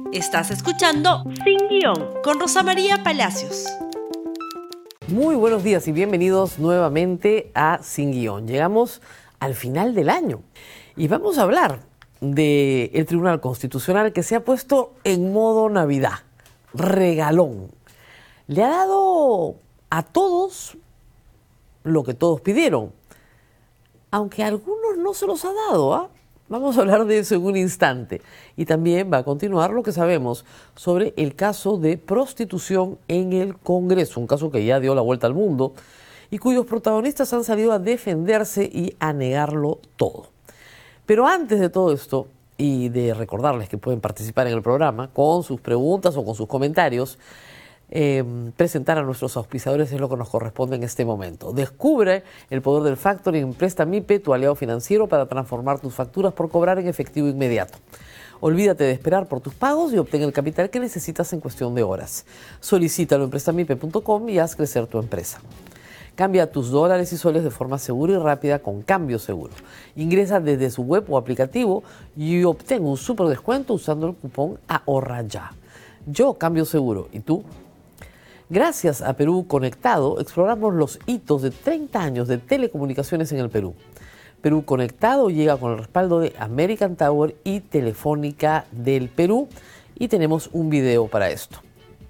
Estás escuchando Sin Guión con Rosa María Palacios. Muy buenos días y bienvenidos nuevamente a Sin Guión. Llegamos al final del año y vamos a hablar del Tribunal Constitucional que se ha puesto en modo Navidad, regalón. Le ha dado a todos lo que todos pidieron, aunque a algunos no se los ha dado, ¿ah? Vamos a hablar de eso en un instante. Y también va a continuar lo que sabemos sobre el caso de prostitución en el Congreso, un caso que ya dio la vuelta al mundo y cuyos protagonistas han salido a defenderse y a negarlo todo. Pero antes de todo esto, y de recordarles que pueden participar en el programa con sus preguntas o con sus comentarios, presentar a nuestros auspiciadores es lo que nos corresponde en este momento. Descubre el poder del factoring en Prestamipe, tu aliado financiero para transformar tus facturas por cobrar en efectivo inmediato. Olvídate de esperar por tus pagos y obtén el capital que necesitas en cuestión de horas. Solicítalo en prestamipe.com y haz crecer tu empresa. Cambia tus dólares y soles de forma segura y rápida con Cambio Seguro. Ingresa desde su web o aplicativo y obtén un súper descuento usando el cupón AHORRAYA. Yo cambio seguro. ¿Y tú? Gracias a Perú Conectado, exploramos los hitos de 30 años de telecomunicaciones en el Perú. Perú Conectado llega con el respaldo de American Tower y Telefónica del Perú y tenemos un video para esto.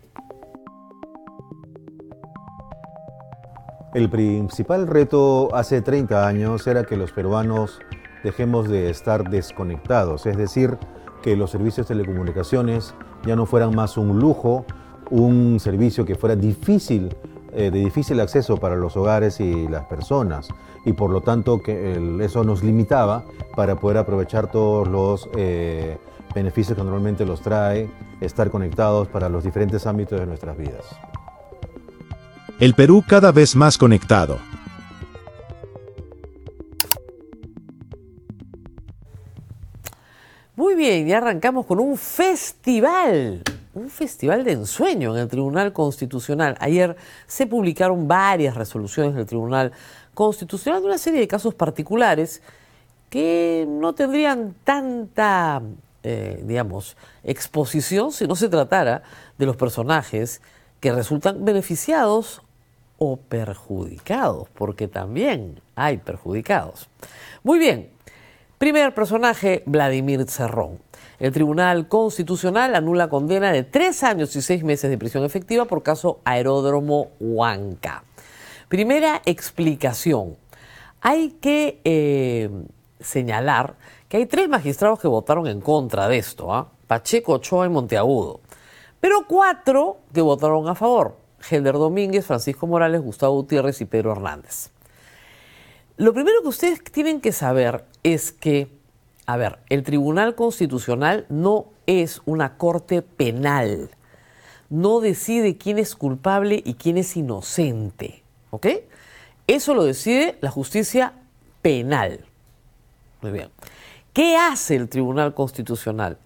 El principal reto hace 30 años era que los peruanos dejemos de estar desconectados, es decir, que los servicios de telecomunicaciones ya no fueran más un lujo, un servicio que fuera de difícil acceso para los hogares y las personas, y por lo tanto que eso nos limitaba para poder aprovechar todos los beneficios que normalmente los trae estar conectados para los diferentes ámbitos de nuestras vidas. El Perú cada vez más conectado. Muy bien, ya arrancamos con un festival de ensueño en el Tribunal Constitucional. Ayer se publicaron varias resoluciones del Tribunal Constitucional de una serie de casos particulares que no tendrían tanta, exposición si no se tratara de los personajes que resultan beneficiados o perjudicados, porque también hay perjudicados. Muy bien, primer personaje, Vladimir Cerrón. El Tribunal Constitucional anula condena de 3 años y 6 meses de prisión efectiva por caso Aeródromo Huanca. Primera explicación. Hay que señalar que hay 3 magistrados que votaron en contra de esto, Pacheco, Ochoa y Monteagudo. Pero 4 que votaron a favor: Helder Domínguez, Francisco Morales, Gustavo Gutiérrez y Pedro Hernández. Lo primero que ustedes tienen que saber es que, el Tribunal Constitucional no es una corte penal. No decide quién es culpable y quién es inocente, ¿ok? Eso lo decide la justicia penal. Muy bien. ¿Qué hace el Tribunal Constitucional?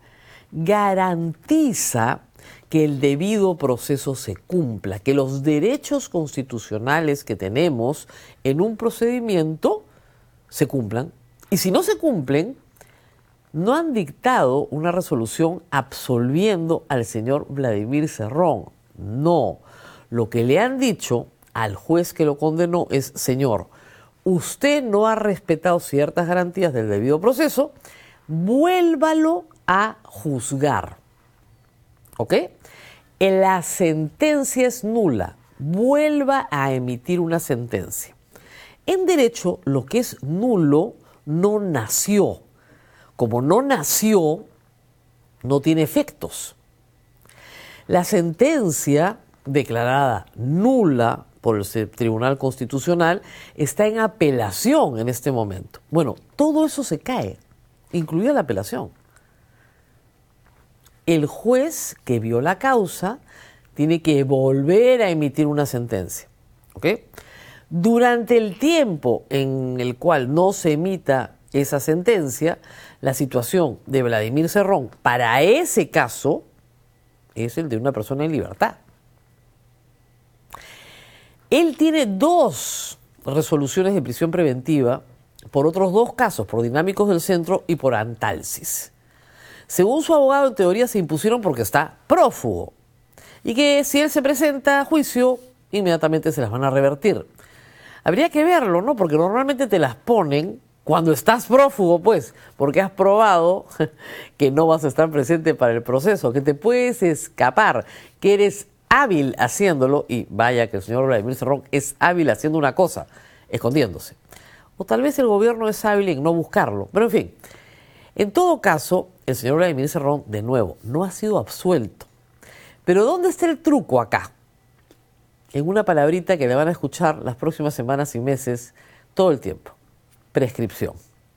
Garantiza que el debido proceso se cumpla, que los derechos constitucionales que tenemos en un procedimiento se cumplan. Y si no se cumplen, no han dictado una resolución absolviendo al señor Vladimir Cerrón. No. Lo que le han dicho al juez que lo condenó es: señor, usted no ha respetado ciertas garantías del debido proceso, vuélvalo a juzgar. ¿Ok? La sentencia es nula. Vuelva a emitir una sentencia. En derecho, lo que es nulo no nació. Como no nació, no tiene efectos. La sentencia declarada nula por el Tribunal Constitucional está en apelación en este momento. Bueno, todo eso se cae, incluida la apelación. El juez que vio la causa tiene que volver a emitir una sentencia. ¿Ok? Durante el tiempo en el cual no se emita esa sentencia, la situación de Vladimir Cerrón para ese caso es el de una persona en libertad. Él tiene 2 resoluciones de prisión preventiva por otros 2 casos, por Dinámicos del Centro y por Antalsis. según su abogado, en teoría se impusieron porque está prófugo y que si él se presenta a juicio, inmediatamente se las van a revertir. Habría que verlo, ¿no? Porque normalmente te las ponen cuando estás prófugo, pues, porque has probado que no vas a estar presente para el proceso, que te puedes escapar, que eres hábil haciéndolo, y vaya que el señor Vladimir Cerrón es hábil haciendo una cosa, escondiéndose. O tal vez el gobierno es hábil en no buscarlo, pero en fin. En todo caso, el señor Vladimir Cerrón, de nuevo, no ha sido absuelto. Pero ¿dónde está el truco acá? En una palabrita que le van a escuchar las próximas semanas y meses todo el tiempo: prescripción.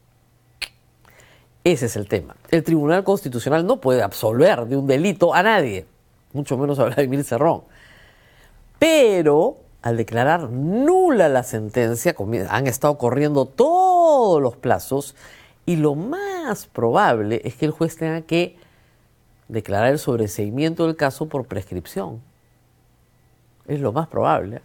Ese es el tema. El Tribunal Constitucional no puede absolver de un delito a nadie, mucho menos a Vladimir Cerrón. Pero al declarar nula la sentencia, han estado corriendo todos los plazos y lo más probable es que el juez tenga que declarar el sobreseimiento del caso por prescripción. Es lo más probable.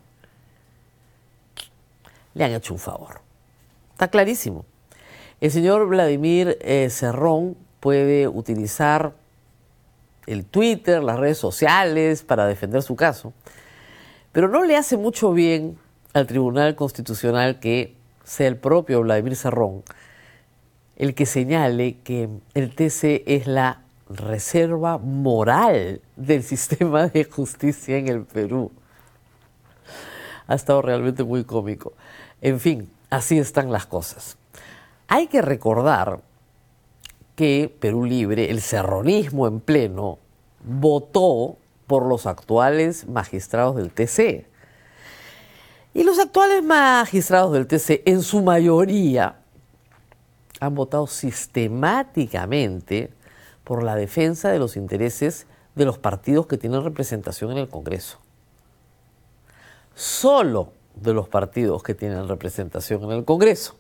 Le han hecho un favor. Está clarísimo. El señor Vladimir Cerrón puede utilizar el Twitter, las redes sociales para defender su caso, pero no le hace mucho bien al Tribunal Constitucional que sea el propio Vladimir Cerrón el que señale que el TC es la reserva moral del sistema de justicia en el Perú. Ha estado realmente muy cómico. En fin, así están las cosas. Hay que recordar que Perú Libre, el cerronismo en pleno, votó por los actuales magistrados del TC. Y los actuales magistrados del TC, en su mayoría, han votado sistemáticamente por la defensa de los intereses de los partidos que tienen representación en el Congreso. Solo de los partidos que tienen representación en el Congreso.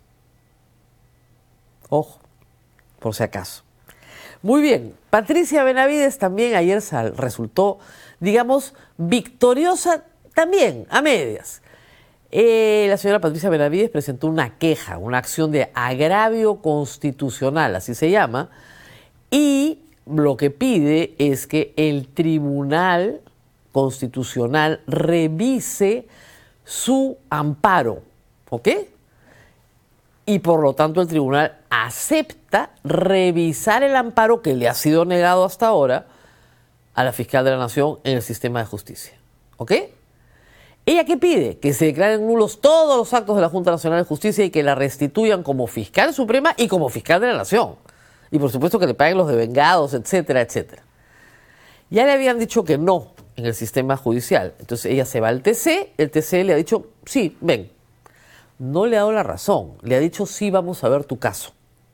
Ojo, por si acaso. Muy bien, Patricia Benavides también ayer resultó, digamos, victoriosa también, a medias. La señora Patricia Benavides presentó una queja, una acción de agravio constitucional, así se llama, y lo que pide es que el Tribunal Constitucional revise su amparo, ¿ok? Y por lo tanto el tribunal acepta revisar el amparo que le ha sido negado hasta ahora a la fiscal de la Nación en el sistema de justicia, ¿ok? ¿Ella qué pide? Que se declaren nulos todos los actos de la Junta Nacional de Justicia y que la restituyan como fiscal suprema y como fiscal de la Nación. Y por supuesto que le paguen los devengados, etcétera, etcétera. Ya le habían dicho que no en el sistema judicial. Entonces ella se va al TC, el TC le ha dicho, sí, ven. No le ha dado la razón, le ha dicho, sí, vamos a ver tu caso.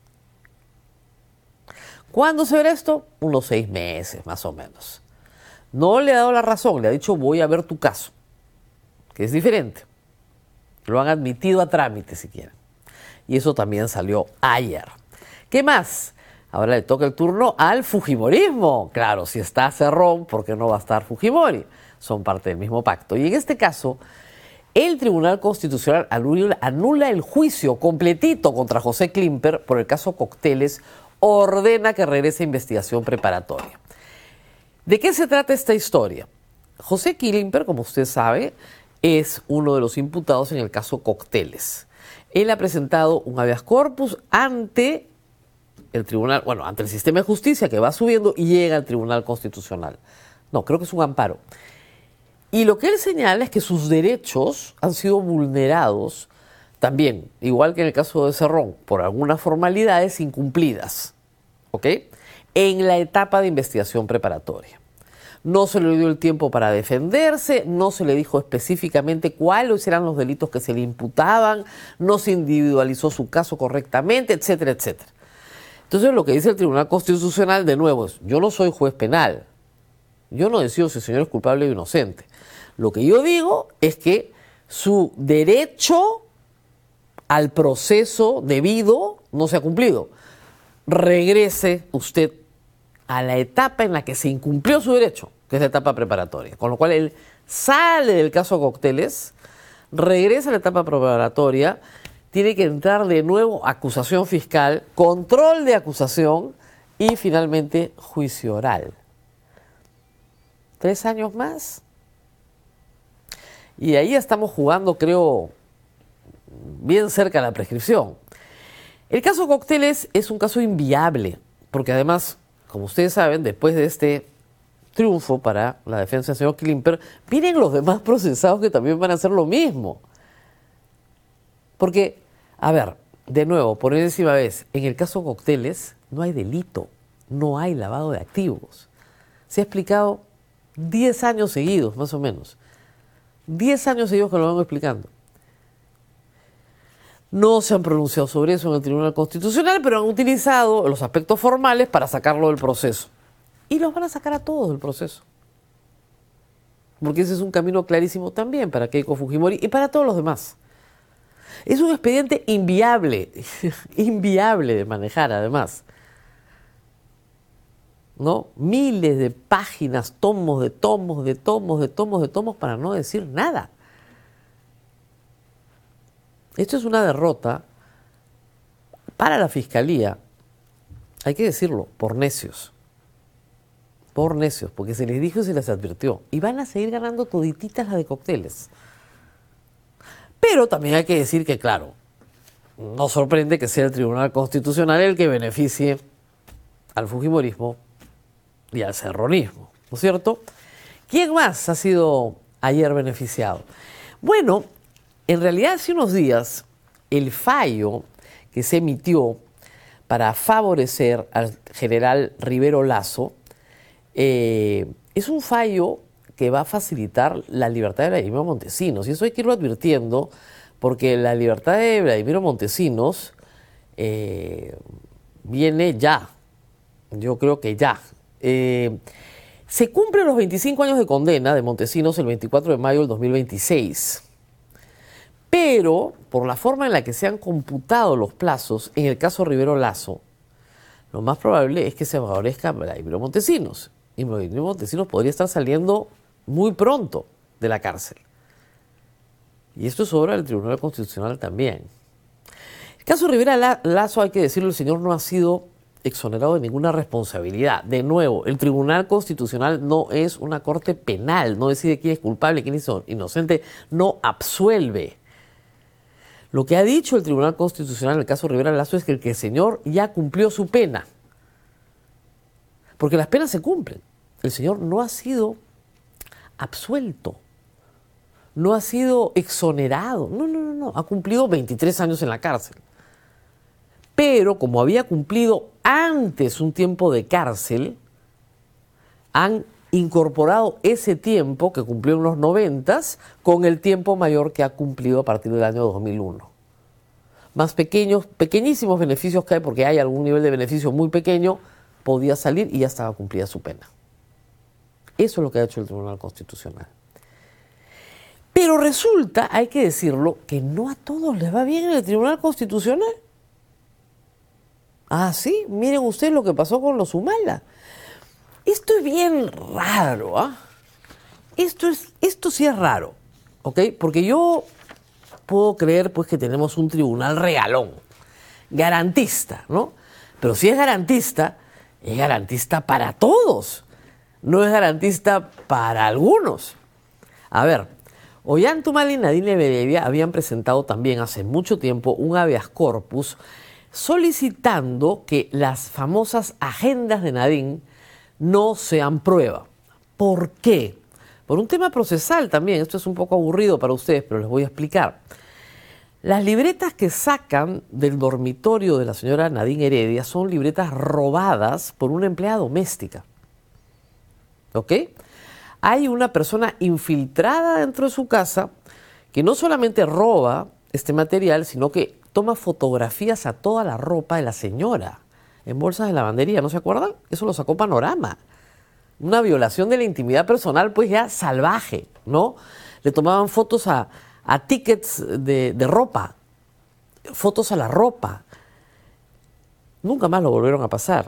¿Cuándo se verá esto? Unos 6 meses, más o menos. No le ha dado la razón, le ha dicho, voy a ver tu caso, que es diferente. Lo han admitido a trámite, si quieren. Y eso también salió ayer. ¿Qué más? Ahora le toca el turno al fujimorismo. Claro, si está Cerrón, ¿por qué no va a estar Fujimori? Son parte del mismo pacto. Y en este caso, el Tribunal Constitucional anula el juicio completito contra José Klimper por el caso Cocteles, ordena que regrese a investigación preparatoria. ¿De qué se trata esta historia? José Klimper, como usted sabe, es uno de los imputados en el caso Cocteles. Él ha presentado un habeas corpus ante el tribunal, ante el sistema de justicia que va subiendo y llega al Tribunal Constitucional. No, creo que es un amparo. Y lo que él señala es que sus derechos han sido vulnerados también, igual que en el caso de Cerrón, por algunas formalidades incumplidas, ¿ok? En la etapa de investigación preparatoria. No se le dio el tiempo para defenderse, no se le dijo específicamente cuáles eran los delitos que se le imputaban, no se individualizó su caso correctamente, etcétera, etcétera. Entonces lo que dice el Tribunal Constitucional, de nuevo, es, yo no soy juez penal, yo no decido si el señor es culpable o inocente. Lo que yo digo es que su derecho al proceso debido no se ha cumplido. Regrese usted a la etapa en la que se incumplió su derecho, que es la etapa preparatoria. Con lo cual él sale del caso Cocteles, regresa a la etapa preparatoria, tiene que entrar de nuevo acusación fiscal, control de acusación y finalmente juicio oral. 3 años más. Y ahí estamos jugando, creo, bien cerca de la prescripción. El caso Cócteles es un caso inviable, porque además, como ustedes saben, después de este triunfo para la defensa del señor Klimper, vienen los demás procesados que también van a hacer lo mismo. Porque, a ver, de nuevo, por enésima vez, en el caso Cócteles no hay delito, no hay lavado de activos. Se ha explicado 10 años seguidos, más o menos. 10 años seguidos que lo vengo explicando. No se han pronunciado sobre eso en el Tribunal Constitucional, pero han utilizado los aspectos formales para sacarlo del proceso. Y los van a sacar a todos del proceso. Porque ese es un camino clarísimo también para Keiko Fujimori y para todos los demás. Es un expediente inviable, inviable de manejar además. ¿No? Miles de páginas, tomos de tomos, de tomos, de tomos, de tomos, para no decir nada. Esto es una derrota para la Fiscalía, hay que decirlo, por necios. Por necios, porque se les dijo y se les advirtió. Y van a seguir ganando todititas las de Cócteles. Pero también hay que decir que, claro, no sorprende que sea el Tribunal Constitucional el que beneficie al fujimorismo y al serronismo, ¿no es cierto? ¿Quién más ha sido ayer beneficiado? Bueno, en realidad hace unos días el fallo que se emitió para favorecer al general Rivero Lasso es un fallo que va a facilitar la libertad de Vladimiro Montesinos. Y eso hay que irlo advirtiendo porque la libertad de Vladimiro Montesinos viene ya. Yo creo que ya. Se cumplen los 25 años de condena de Montesinos el 24 de mayo del 2026. Pero, por la forma en la que se han computado los plazos, en el caso Rivero Lasso, lo más probable es que se favorezca a Vladimiro Montesinos. Y Vladimiro Montesinos podría estar saliendo muy pronto de la cárcel. Y esto es obra del Tribunal Constitucional también. El caso Rivera Lasso, hay que decirlo, el señor no ha sido exonerado de ninguna responsabilidad. De nuevo, el Tribunal Constitucional no es una corte penal, no decide quién es culpable, quién es inocente, no absuelve. Lo que ha dicho el Tribunal Constitucional en el caso Rivera Lasso es que el señor ya cumplió su pena. Porque las penas se cumplen. El señor no ha sido absuelto, no ha sido exonerado, no, ha cumplido 23 años en la cárcel. Pero como había cumplido antes un tiempo de cárcel, han incorporado ese tiempo que cumplió en los 90s con el tiempo mayor que ha cumplido a partir del año 2001. Más pequeños, pequeñísimos beneficios que hay, porque hay algún nivel de beneficio muy pequeño, podía salir y ya estaba cumplida su pena. Eso es lo que ha hecho el Tribunal Constitucional. Pero resulta, hay que decirlo, que no a todos les va bien en el Tribunal Constitucional. Ah, sí, miren ustedes lo que pasó con los Humala. Esto es bien raro, ¿ah? Esto sí es raro, ¿ok? Porque yo puedo creer pues que tenemos un tribunal regalón, garantista, ¿no? Pero si es garantista para todos, no es garantista para algunos. A ver, Ollantaytamala y Nadine Beredia habían presentado también hace mucho tiempo un habeas corpus solicitando que las famosas agendas de Nadine no sean prueba. ¿Por qué? Por un tema procesal también. Esto es un poco aburrido para ustedes, pero les voy a explicar. Las libretas que sacan del dormitorio de la señora Nadine Heredia son libretas robadas por una empleada doméstica. ¿Ok? Hay una persona infiltrada dentro de su casa que no solamente roba este material, sino que toma fotografías a toda la ropa de la señora en bolsas de lavandería, ¿no se acuerdan? Eso lo sacó Panorama. Una violación de la intimidad personal, pues ya salvaje, ¿no? Le tomaban fotos a tickets de ropa, fotos a la ropa. Nunca más lo volvieron a pasar.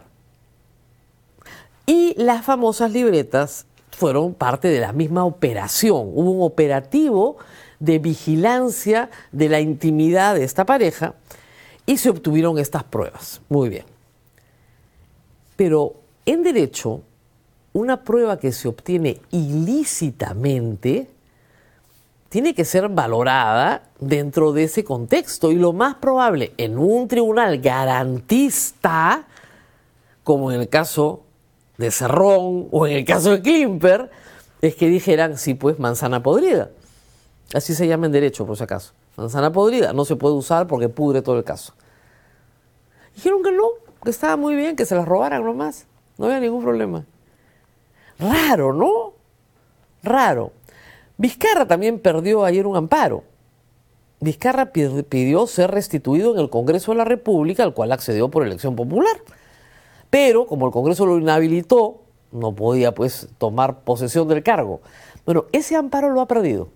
Y las famosas libretas fueron parte de la misma operación. Hubo un operativo de vigilancia de la intimidad de esta pareja y se obtuvieron estas pruebas. Muy bien. Pero en derecho, una prueba que se obtiene ilícitamente tiene que ser valorada dentro de ese contexto. Y lo más probable en un tribunal garantista, como en el caso de Cerrón o en el caso de Klimper, es que dijeran, sí, pues manzana podrida. Así se llama en derecho, por si acaso. Manzana podrida, no se puede usar porque pudre todo el caso. Dijeron que no, que estaba muy bien, que se las robaran nomás. No había ningún problema. Raro, ¿no? Raro. Vizcarra también perdió ayer un amparo. Vizcarra pidió ser restituido en el Congreso de la República, al cual accedió por elección popular. Pero, como el Congreso lo inhabilitó, no podía pues tomar posesión del cargo. Bueno, ese amparo lo ha perdido.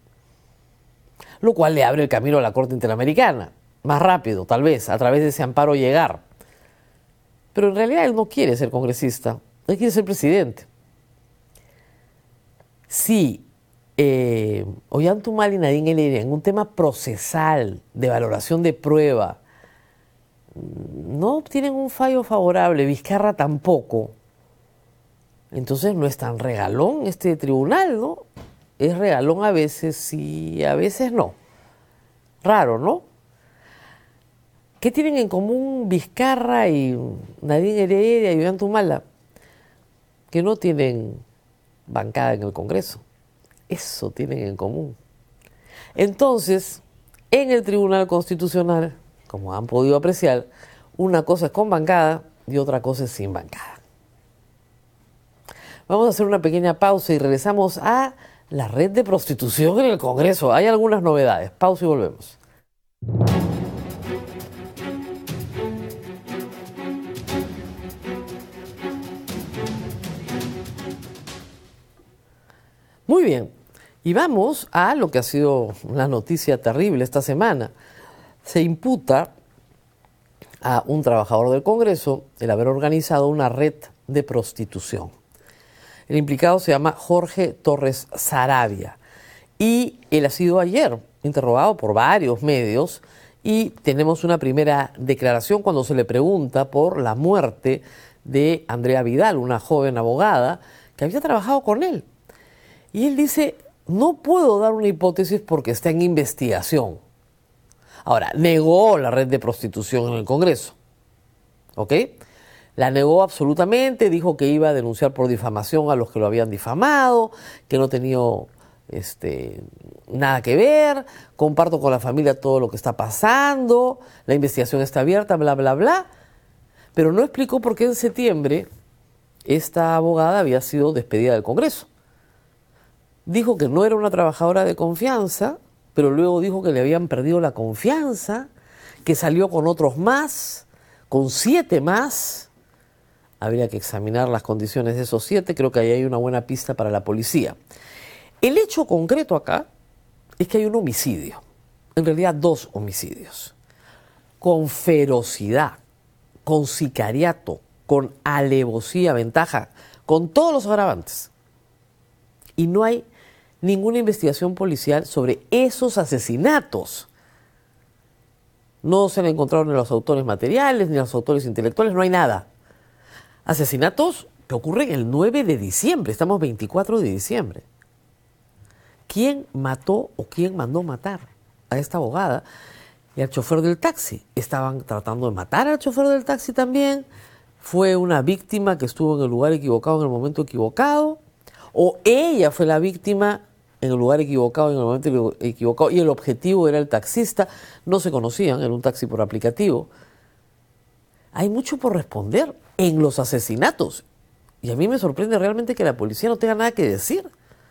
Lo cual le abre el camino a la Corte Interamericana. Más rápido, tal vez, a través de ese amparo llegar. Pero en realidad él no quiere ser congresista, él quiere ser presidente. Si Ollanta Humala y Nadine Heredia, en un tema procesal de valoración de prueba, no obtienen un fallo favorable, Vizcarra tampoco, entonces no es tan regalón este tribunal, ¿no? Es regalón a veces sí, a veces no. Raro, ¿no? ¿Qué tienen en común Vizcarra y Nadine Heredia y Ollanta Humala? Que no tienen bancada en el Congreso. Eso tienen en común. Entonces, en el Tribunal Constitucional, como han podido apreciar, una cosa es con bancada y otra cosa es sin bancada. Vamos a hacer una pequeña pausa y regresamos a la red de prostitución en el Congreso. Hay algunas novedades. Pausa y volvemos. Muy bien, y vamos a lo que ha sido una noticia terrible esta semana. Se imputa a un trabajador del Congreso el haber organizado una red de prostitución. El implicado se llama Jorge Torres Saravia y él ha sido ayer interrogado por varios medios y tenemos una primera declaración cuando se le pregunta por la muerte de Andrea Vidal, una joven abogada que había trabajado con él. Y él dice, no puedo dar una hipótesis porque está en investigación. Ahora, negó la red de prostitución en el Congreso. ¿Ok? La negó absolutamente, dijo que iba a denunciar por difamación a los que lo habían difamado, que no tenía nada que ver, comparto con la familia todo lo que está pasando, la investigación está abierta, bla, bla, bla. Pero no explicó por qué en septiembre esta abogada había sido despedida del Congreso. Dijo que no era una trabajadora de confianza, pero luego dijo que le habían perdido la confianza, que salió con otros más, con 7 más. Habría que examinar las condiciones de esos 7, creo que ahí hay una buena pista para la policía. El hecho concreto acá es que hay un homicidio, en realidad 2 homicidios, con ferocidad, con sicariato, con alevosía, ventaja, con todos los agravantes. Y no hay ninguna investigación policial sobre esos asesinatos. No se han encontrado ni los autores materiales, ni los autores intelectuales, no hay nada. Asesinatos que ocurren el 9 de diciembre, estamos 24 de diciembre. ¿Quién mató o quién mandó matar a esta abogada y al chofer del taxi? Estaban tratando de matar al chofer del taxi también. Fue una víctima que estuvo en el lugar equivocado en el momento equivocado. O ella fue la víctima en el lugar equivocado, en el momento equivocado, y el objetivo era el taxista. No se conocían, era un taxi por aplicativo. Hay mucho por responder en los asesinatos. Y a mí me sorprende realmente que la policía no tenga nada que decir.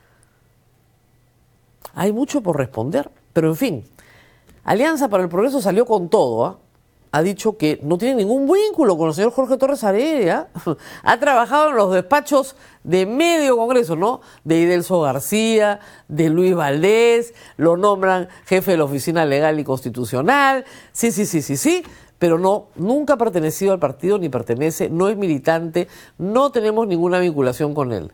Hay mucho por responder. Pero en fin, Alianza para el Progreso salió con todo, ¿eh? Ha dicho que no tiene ningún vínculo con el señor Jorge Torres Saravia. Ha trabajado en los despachos de medio Congreso, ¿no? De Idelso García, de Luis Valdés, lo nombran jefe de la Oficina Legal y Constitucional. Sí, pero no, nunca ha pertenecido al partido ni pertenece, no es militante, no tenemos ninguna vinculación con él.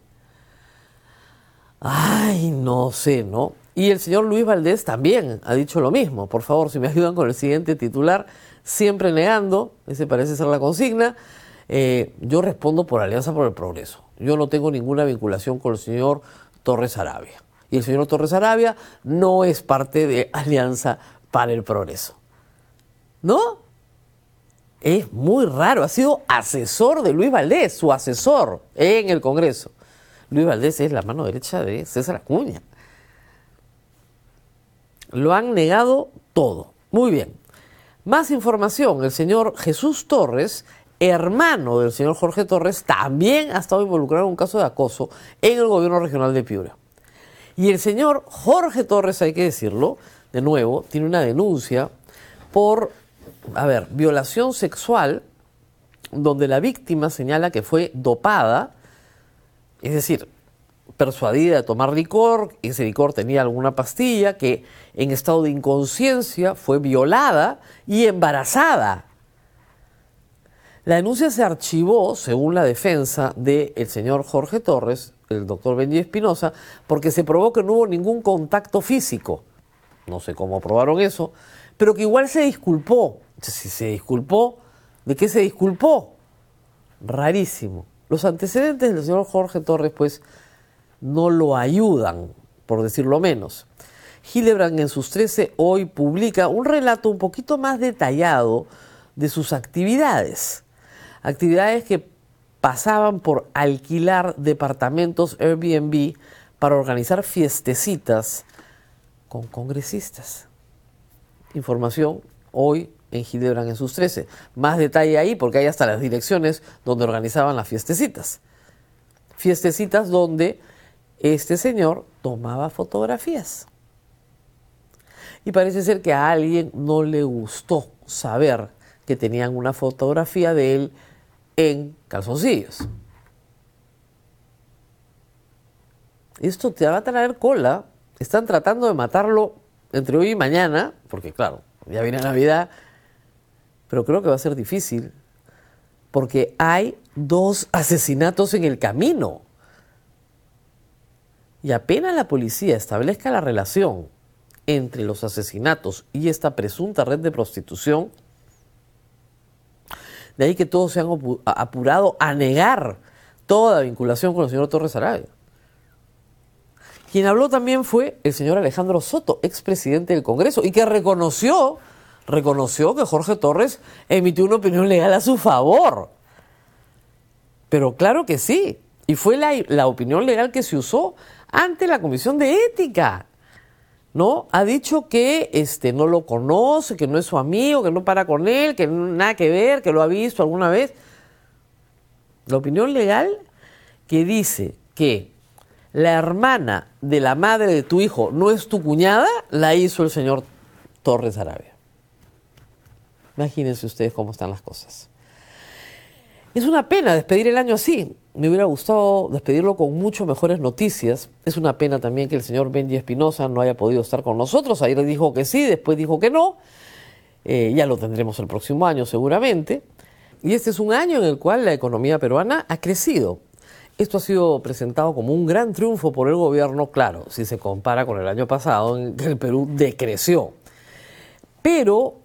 Ay, no sé, ¿no? Y el señor Luis Valdés también ha dicho lo mismo. Por favor, si me ayudan con el siguiente titular, siempre negando, ese parece ser la consigna. Yo respondo por Alianza por el Progreso. Yo no tengo ninguna vinculación con el señor Torres Arabia. Y el señor Torres Arabia no es parte de Alianza para el Progreso. ¿No? Es muy raro. Ha sido asesor de Luis Valdés, su asesor en el Congreso. Luis Valdés es la mano derecha de César Acuña. Lo han negado todo. Muy bien. Más información. El señor Jesús Torres, hermano del señor Jorge Torres, también ha estado involucrado en un caso de acoso en el gobierno regional de Piura. Y el señor Jorge Torres, hay que decirlo, de nuevo, tiene una denuncia por, violación sexual, donde la víctima señala que fue dopada, es decir, persuadida de tomar licor, ese licor tenía alguna pastilla, que en estado de inconsciencia fue violada y embarazada. La denuncia se archivó, según la defensa del señor Jorge Torres, el doctor Benji Espinosa, porque se probó que no hubo ningún contacto físico. No sé cómo probaron eso, pero que igual se disculpó. Si se disculpó, ¿de qué se disculpó? Rarísimo. Los antecedentes del señor Jorge Torres, pues, no lo ayudan, por decirlo menos. Hildebrand en sus 13 hoy publica un relato un poquito más detallado de sus actividades. Actividades que pasaban por alquilar departamentos Airbnb para organizar fiestecitas con congresistas. Información hoy en Hildebrand en sus 13. Más detalle ahí porque hay hasta las direcciones donde organizaban las fiestecitas. Fiestecitas donde este señor tomaba fotografías. Y parece ser que a alguien no le gustó saber que tenían una fotografía de él en calzoncillos. Esto te va a traer cola. Están tratando de matarlo entre hoy y mañana, porque claro, ya viene Navidad, pero creo que va a ser difícil, porque hay 2 asesinatos en el camino. Y apenas la policía establezca la relación entre los asesinatos y esta presunta red de prostitución, de ahí que todos se han apurado a negar toda vinculación con el señor Torres Arabia. Quien habló también fue el señor Alejandro Soto, expresidente del Congreso, y que reconoció que Jorge Torres emitió una opinión legal a su favor. Pero claro que sí, y fue la opinión legal que se usó ante la Comisión de Ética. ¿No? Ha dicho que no lo conoce, que no es su amigo, que no para con él, que nada que ver, que lo ha visto alguna vez. La opinión legal que dice que la hermana de la madre de tu hijo no es tu cuñada, la hizo el señor Torres Arabia. Imagínense ustedes cómo están las cosas. Es una pena despedir el año así. Me hubiera gustado despedirlo con mucho mejores noticias. Es una pena también que el señor Benji Espinosa no haya podido estar con nosotros. Ayer dijo que sí, después dijo que no. Ya lo tendremos el próximo año seguramente. Y este es un año en el cual la economía peruana ha crecido. Esto ha sido presentado como un gran triunfo por el gobierno, claro, si se compara con el año pasado en que el Perú decreció. Pero,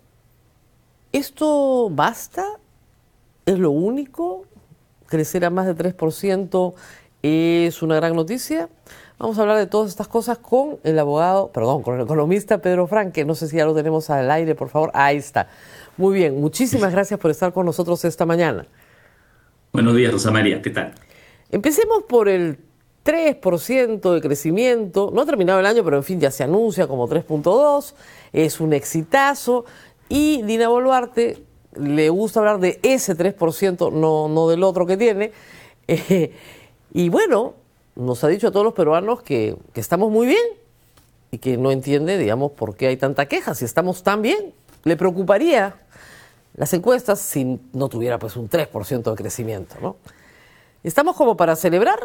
¿esto basta? ¿Es lo único? ¿Crecer a más de 3% es una gran noticia? Vamos a hablar de todas estas cosas con el economista Pedro Franque. No sé si ya lo tenemos al aire, por favor. Ahí está. Muy bien, muchísimas gracias por estar con nosotros esta mañana. Buenos días, Rosa María, ¿qué tal? Empecemos por el 3% de crecimiento. No ha terminado el año, pero en fin, ya se anuncia como 3.2. Es un exitazo. Y Dina Boluarte le gusta hablar de ese 3%, no del otro que tiene. Y bueno, nos ha dicho a todos los peruanos que estamos muy bien y que no entiende, digamos, por qué hay tanta queja si estamos tan bien. Le preocuparía las encuestas si no tuviera pues un 3% de crecimiento, ¿no? ¿Estamos como para celebrar?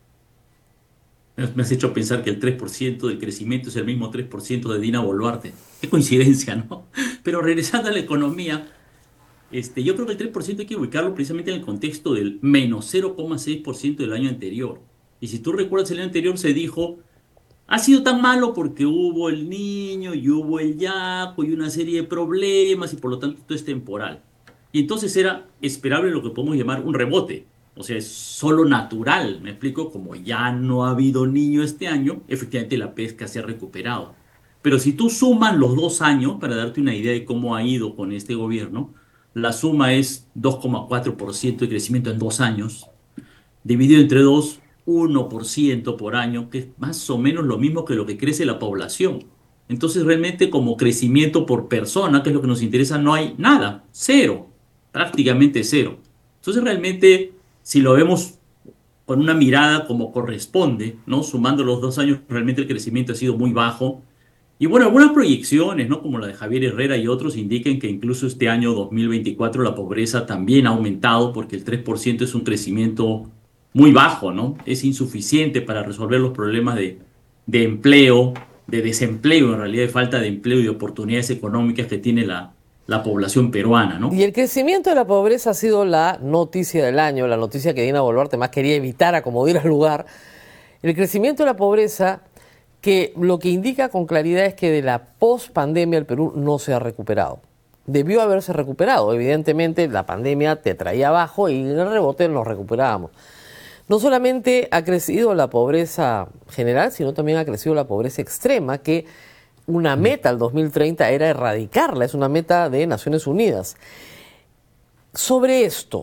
Me has hecho pensar que el 3% del crecimiento es el mismo 3% de Dina Boluarte. Qué coincidencia, ¿no? Pero regresando a la economía, yo creo que el 3% hay que ubicarlo precisamente en el contexto del menos 0,6% del año anterior. Y si tú recuerdas, el año anterior se dijo, ha sido tan malo porque hubo el Niño y hubo el Yaco y una serie de problemas y por lo tanto esto es temporal. Y entonces era esperable lo que podemos llamar un rebote. O sea, es solo natural, me explico, como ya no ha habido niño este año, efectivamente la pesca se ha recuperado. Pero si tú sumas los 2 años, para darte una idea de cómo ha ido con este gobierno, la suma es 2,4% de crecimiento en 2 años, dividido entre dos, 1% por año, que es más o menos lo mismo que lo que crece la población. Entonces realmente como crecimiento por persona, que es lo que nos interesa, no hay nada, cero, prácticamente cero. Entonces realmente, si lo vemos con una mirada como corresponde, ¿no? Sumando los 2 años, realmente el crecimiento ha sido muy bajo. Y bueno, algunas proyecciones, ¿no? Como la de Javier Herrera y otros, indican que incluso este año 2024 la pobreza también ha aumentado porque el 3% es un crecimiento muy bajo, ¿no? Es insuficiente para resolver los problemas de empleo, de desempleo, en realidad de falta de empleo y de oportunidades económicas que tiene la población peruana, ¿no? Y el crecimiento de la pobreza ha sido la noticia del año, la noticia que Dina Boluarte más quería evitar acudir al lugar. El crecimiento de la pobreza, que lo que indica con claridad es que de la pospandemia el Perú no se ha recuperado. Debió haberse recuperado. Evidentemente la pandemia te traía abajo y en el rebote nos recuperábamos. No solamente ha crecido la pobreza general, sino también ha crecido la pobreza extrema, que una meta al 2030 era erradicarla, es una meta de Naciones Unidas. Sobre esto,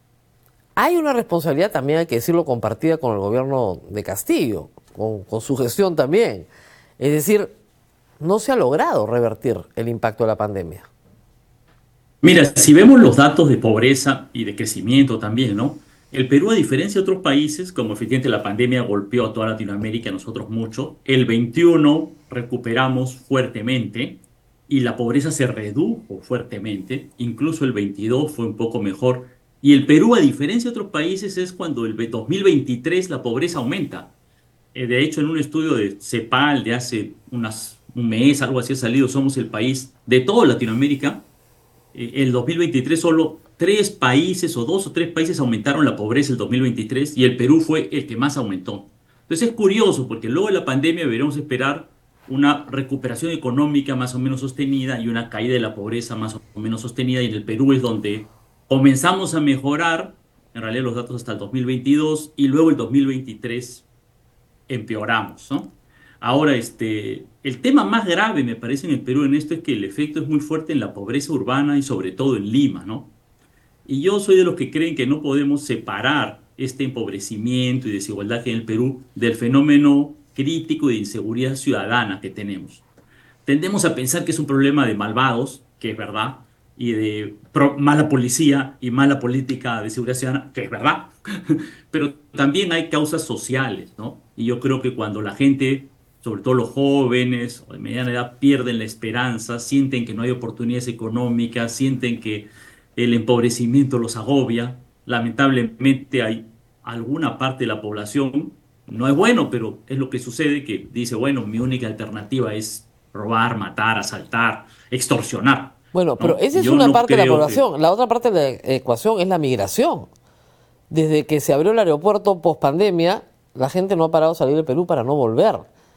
hay una responsabilidad también, hay que decirlo, compartida con el gobierno de Castillo, con su gestión también. Es decir, no se ha logrado revertir el impacto de la pandemia. Mira, si vemos los datos de pobreza y de crecimiento también, ¿no? El Perú, a diferencia de otros países, como efectivamente la pandemia golpeó a toda Latinoamérica, a nosotros mucho, el 21 recuperamos fuertemente y la pobreza se redujo fuertemente, incluso el 22 fue un poco mejor. Y el Perú, a diferencia de otros países, es cuando el 2023 la pobreza aumenta. De hecho, en un estudio de CEPAL de hace un mes, algo así ha salido, somos el país de toda Latinoamérica. El 2023 solo 3 países o 2 o 3 países aumentaron la pobreza el 2023 y el Perú fue el que más aumentó. Entonces es curioso porque luego de la pandemia deberíamos esperar una recuperación económica más o menos sostenida y una caída de la pobreza más o menos sostenida, y en el Perú es donde comenzamos a mejorar, en realidad los datos hasta el 2022, y luego el 2023 empeoramos, ¿no? Ahora, el tema más grave, me parece, en el Perú en esto es que el efecto es muy fuerte en la pobreza urbana y sobre todo en Lima, ¿no? Y yo soy de los que creen que no podemos separar este empobrecimiento y desigualdad que hay en el Perú del fenómeno crítico de inseguridad ciudadana que tenemos. Tendemos a pensar que es un problema de malvados, que es verdad, y de mala policía y mala política de seguridad ciudadana, que es verdad, pero también hay causas sociales, ¿no? Y yo creo que cuando la gente, sobre todo los jóvenes o de mediana edad, pierden la esperanza, sienten que no hay oportunidades económicas, sienten que el empobrecimiento los agobia, lamentablemente hay alguna parte de la población, no es bueno, pero es lo que sucede, que dice, bueno, mi única alternativa es robar, matar, asaltar, extorsionar, Bueno, pero ¿no? esa es Yo una no parte de la creo que... población. La otra parte de la ecuación es la migración. Desde que se abrió el aeropuerto post pandemia, la gente no ha parado de salir del Perú para no volver.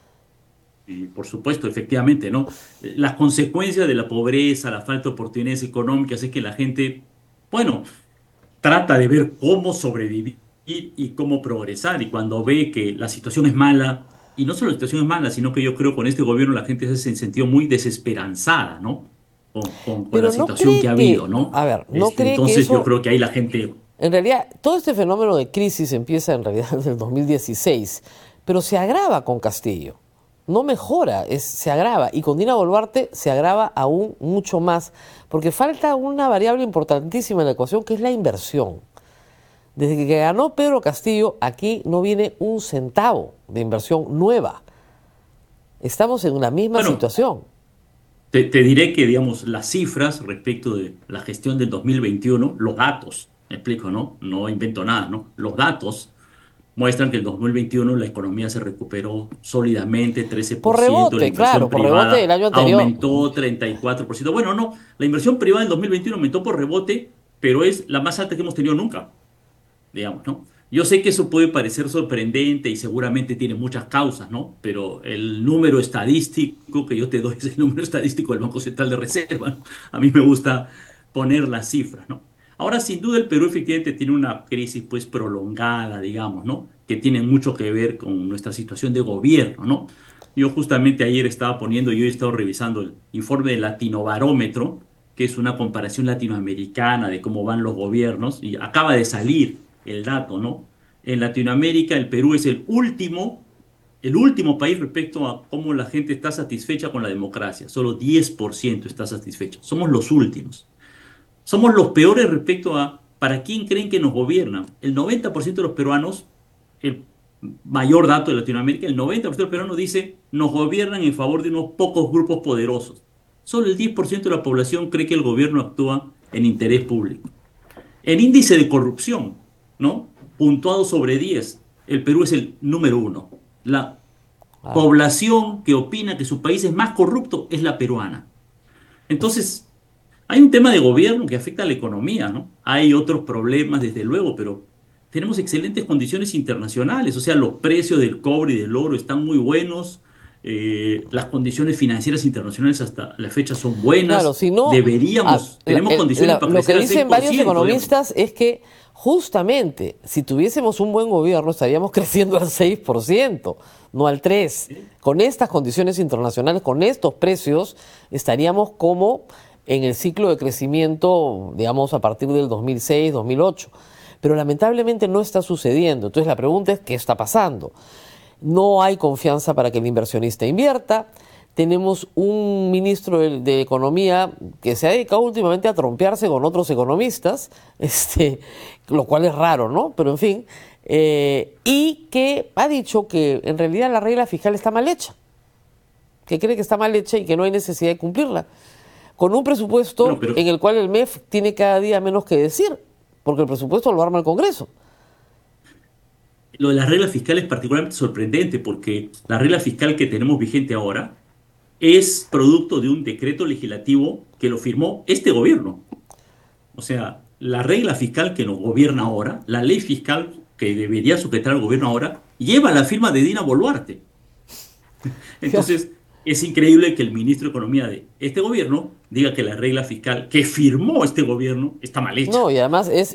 Y por supuesto, efectivamente, ¿no? Las consecuencias de la pobreza, la falta de oportunidades económicas es que la gente, bueno, trata de ver cómo sobrevivir y cómo progresar. Y cuando ve que la situación es mala, y no solo la situación es mala, sino que yo creo que con este gobierno la gente se sintió muy desesperanzada, ¿no? Con la Pero no situación que cree ha que, habido, ¿no? a ver, no cree que Entonces yo eso, creo que ahí la gente... en realidad, todo este fenómeno de crisis empieza en realidad desde el 2016, pero se agrava con Castillo. No mejora, se agrava. Y con Dina Boluarte se agrava aún mucho más, porque falta una variable importantísima en la ecuación, que es la inversión. Desde que ganó Pedro Castillo, aquí no viene un centavo de inversión nueva. Estamos en una misma Bueno, situación. te diré que, digamos, las cifras respecto de la gestión del 2021, los datos, me explico, ¿no? No invento nada, ¿no? Los datos muestran que el 2021 la economía se recuperó sólidamente, Por 13%, la rebote, inversión claro, por rebote del privada año anterior. aumentó 34%. Bueno, no, la inversión privada en 2021 aumentó por rebote, pero es la más alta que hemos tenido nunca, digamos, ¿no? Yo sé que eso puede parecer sorprendente y seguramente tiene muchas causas, ¿no? Pero el número estadístico que yo te doy es el número estadístico del Banco Central de Reserva, ¿no? A mí me gusta poner las cifras, ¿no? Ahora, sin duda, el Perú efectivamente tiene una crisis pues prolongada, digamos, ¿no? Que tiene mucho que ver con nuestra situación de gobierno, ¿no? Yo justamente ayer estaba poniendo, yo he estado revisando el informe de Latinobarómetro, que es una comparación latinoamericana de cómo van los gobiernos, y acaba de salir el dato, ¿no? En Latinoamérica, el Perú es el último país respecto a cómo la gente está satisfecha con la democracia. Solo 10% está satisfecho. Somos los últimos. Somos los peores respecto a para quién creen que nos gobiernan. El 90% de los peruanos, el mayor dato de Latinoamérica, el 90% de los peruanos dice nos gobiernan en favor de unos pocos grupos poderosos. Solo el 10% de la población cree que el gobierno actúa en interés público. El índice de corrupción, ¿no? Puntuado sobre 10, el Perú es el número 1. La población que opina que su país es más corrupto es la peruana. Entonces, hay un tema de gobierno que afecta a la economía, ¿no? Hay otros problemas, desde luego, pero tenemos excelentes condiciones internacionales. O sea, los precios del cobre y del oro están muy buenos. Las condiciones financieras internacionales hasta la fecha son buenas. Claro, si no, tenemos condiciones para lo que crecer al dicen varios 6%, economistas es que justamente si tuviésemos un buen gobierno estaríamos creciendo al 6%, no al 3%. Con estas condiciones internacionales, con estos precios, estaríamos como en el ciclo de crecimiento, digamos, a partir del 2006, 2008. Pero lamentablemente no está sucediendo. Entonces la pregunta es, ¿qué está pasando? No hay confianza para que el inversionista invierta. Tenemos un ministro de Economía que se ha dedicado últimamente a trompearse con otros economistas, lo cual es raro, ¿no? Pero en fin, y que ha dicho que en realidad la regla fiscal está mal hecha, que cree que está mal hecha y que no hay necesidad de cumplirla, con un presupuesto en el cual el MEF tiene cada día menos que decir, porque el presupuesto lo arma el Congreso. Lo de las reglas fiscales es particularmente sorprendente porque la regla fiscal que tenemos vigente ahora es producto de un decreto legislativo que lo firmó este gobierno. O sea, la regla fiscal que nos gobierna ahora, la ley fiscal que debería sujetar al gobierno ahora, lleva la firma de Dina Boluarte. Entonces, es increíble que el ministro de Economía de este gobierno diga que la regla fiscal que firmó este gobierno está mal hecha. No, y además es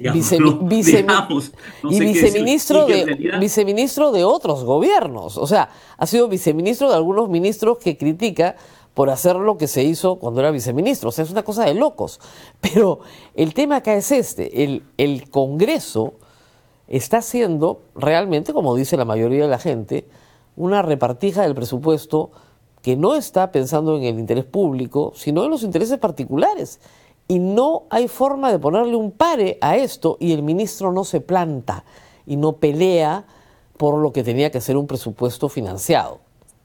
viceministro de otros gobiernos. O sea, ha sido viceministro de algunos ministros que critica por hacer lo que se hizo cuando era viceministro. O sea, es una cosa de locos. Pero el tema acá es el Congreso está haciendo realmente, como dice la mayoría de la gente, una repartija del presupuesto que no está pensando en el interés público, sino en los intereses particulares. Y no hay forma de ponerle un pare a esto, y el ministro no se planta y no pelea por lo que tenía que ser un presupuesto financiado.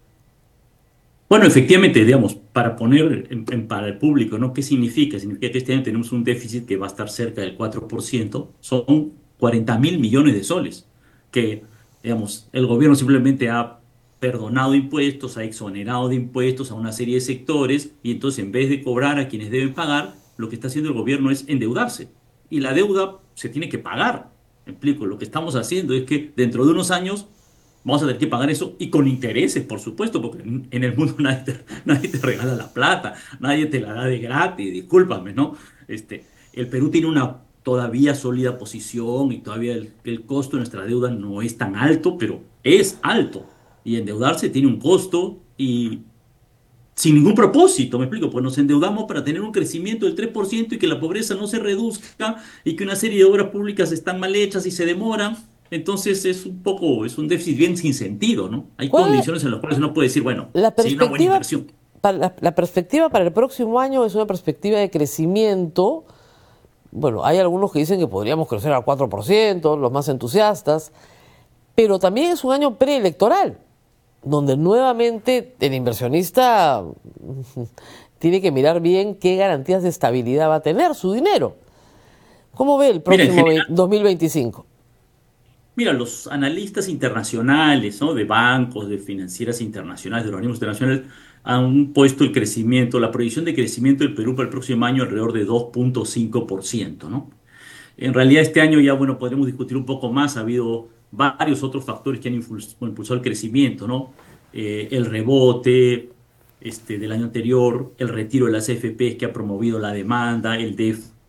Bueno, efectivamente, digamos, para poner para el público, ¿no? ¿Qué significa? Significa que este año tenemos un déficit que va a estar cerca del 4%, son 40.000 millones de soles, que, digamos, el gobierno simplemente ha perdonado impuestos, ha exonerado de impuestos a una serie de sectores, y entonces en vez de cobrar a quienes deben pagar, lo que está haciendo el gobierno es endeudarse. Y la deuda se tiene que pagar. Me explico, lo que estamos haciendo es que dentro de unos años vamos a tener que pagar eso, y con intereses, por supuesto, porque en el mundo nadie te regala la plata, nadie te la da de gratis, discúlpame, ¿no? El Perú tiene una todavía sólida posición y todavía el costo de nuestra deuda no es tan alto, pero es alto. Y endeudarse tiene un costo y sin ningún propósito, me explico, pues nos endeudamos para tener un crecimiento del 3% y que la pobreza no se reduzca y que una serie de obras públicas están mal hechas y se demoran. Entonces es un déficit bien sin sentido, ¿no? Hay condiciones en las cuales uno puede decir, bueno, sí, una buena inversión. La perspectiva para el próximo año es una perspectiva de crecimiento. Bueno, hay algunos que dicen que podríamos crecer al 4%, los más entusiastas, pero también es un año preelectoral, donde nuevamente el inversionista tiene que mirar bien qué garantías de estabilidad va a tener su dinero. ¿Cómo ve el próximo 2025? Mira, los analistas internacionales, ¿no? De bancos, de financieras internacionales, de organismos internacionales, han puesto el crecimiento, la proyección de crecimiento del Perú para el próximo año alrededor de 2.5%, ¿no? En realidad este año ya, bueno, podremos discutir un poco más. Ha habido varios otros factores que han impulsado el crecimiento, ¿no? El rebote del año anterior, el retiro de las AFPs que ha promovido la demanda, el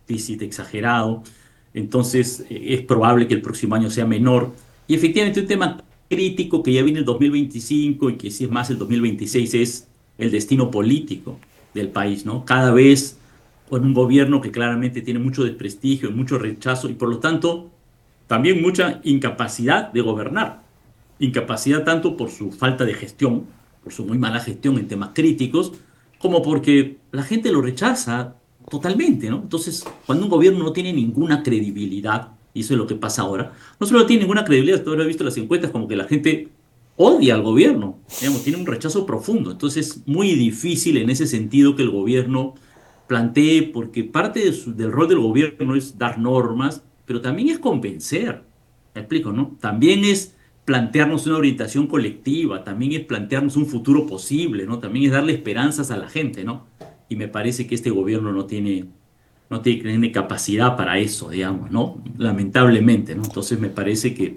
déficit exagerado, entonces es probable que el próximo año sea menor. Y efectivamente un tema crítico que ya viene el 2025 y que sí es más el 2026 es el destino político del país, ¿no? Cada vez con un gobierno que claramente tiene mucho desprestigio, mucho rechazo y por lo tanto también mucha incapacidad de gobernar. Incapacidad tanto por su falta de gestión, por su muy mala gestión en temas críticos, como porque la gente lo rechaza totalmente, ¿no? Entonces, cuando un gobierno no tiene ninguna credibilidad, y eso es lo que pasa ahora, no solo tiene ninguna credibilidad, tú habrás visto las encuestas como que la gente odia al gobierno, digamos, tiene un rechazo profundo. Entonces, es muy difícil en ese sentido que el gobierno plantee, porque parte del rol del gobierno es dar normas, pero también es convencer. ¿Me explico, no? También es plantearnos una orientación colectiva, también es plantearnos un futuro posible, ¿no? También es darle esperanzas a la gente, ¿no? Y me parece que este gobierno no tiene capacidad para eso, digamos, ¿no? Lamentablemente, ¿no? Entonces me parece que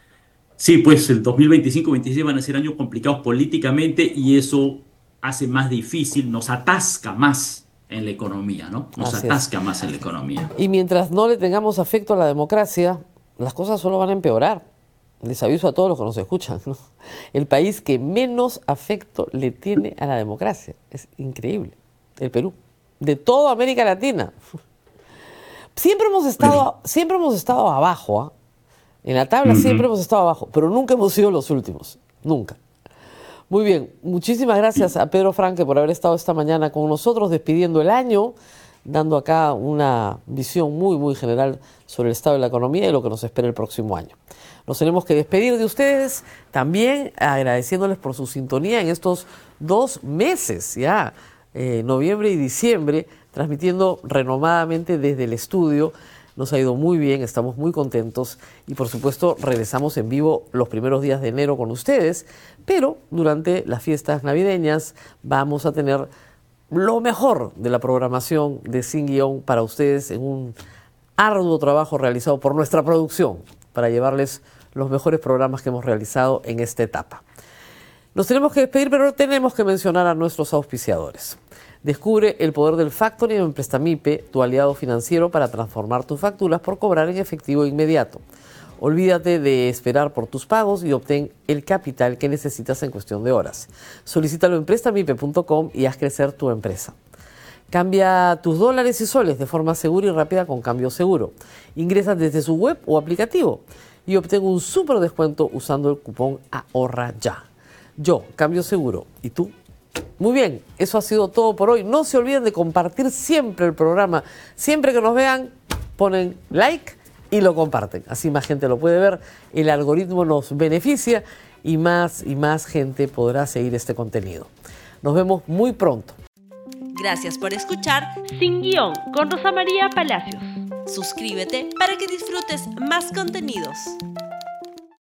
sí, pues el 2025-26 van a ser años complicados políticamente y eso hace más difícil, nos atasca más en la economía, ¿no? Nos Así es. atasca más en la economía. Y mientras no le tengamos afecto a la democracia, las cosas solo van a empeorar. Les aviso a todos los que nos escuchan, ¿no? El país que menos afecto le tiene a la democracia. Es increíble. El Perú. De toda América Latina. Siempre hemos estado abajo, ¿ah? En la tabla siempre hemos estado abajo, pero nunca hemos sido los últimos. Nunca. Muy bien. Muchísimas gracias a Pedro Franque por haber estado esta mañana con nosotros, despidiendo el año, dando acá una visión muy, muy general sobre el estado de la economía y lo que nos espera el próximo año. Nos tenemos que despedir de ustedes, también agradeciéndoles por su sintonía en estos 2 meses, ya, noviembre y diciembre, transmitiendo renomadamente desde el estudio. Nos ha ido muy bien, estamos muy contentos y por supuesto regresamos en vivo los primeros días de enero con ustedes, pero durante las fiestas navideñas vamos a tener lo mejor de la programación de Sin Guión para ustedes en un arduo trabajo realizado por nuestra producción para llevarles los mejores programas que hemos realizado en esta etapa. Nos tenemos que despedir, pero tenemos que mencionar a nuestros auspiciadores. Descubre el poder del factoring en Prestamipe, tu aliado financiero para transformar tus facturas por cobrar en efectivo inmediato. Olvídate de esperar por tus pagos y obtén el capital que necesitas en cuestión de horas. Solicítalo en prestamipe.com y haz crecer tu empresa. Cambia tus dólares y soles de forma segura y rápida con Cambio Seguro. Ingresa desde su web o aplicativo y obtén un súper descuento usando el cupón Ahorra Ya. Yo, Cambio Seguro. ¿Y tú? Muy bien, eso ha sido todo por hoy. No se olviden de compartir siempre el programa. Siempre que nos vean, ponen like y lo comparten. Así más gente lo puede ver. El algoritmo nos beneficia y más gente podrá seguir este contenido. Nos vemos muy pronto. Gracias por escuchar Sin Guión con Rosa María Palacios. Suscríbete para que disfrutes más contenidos.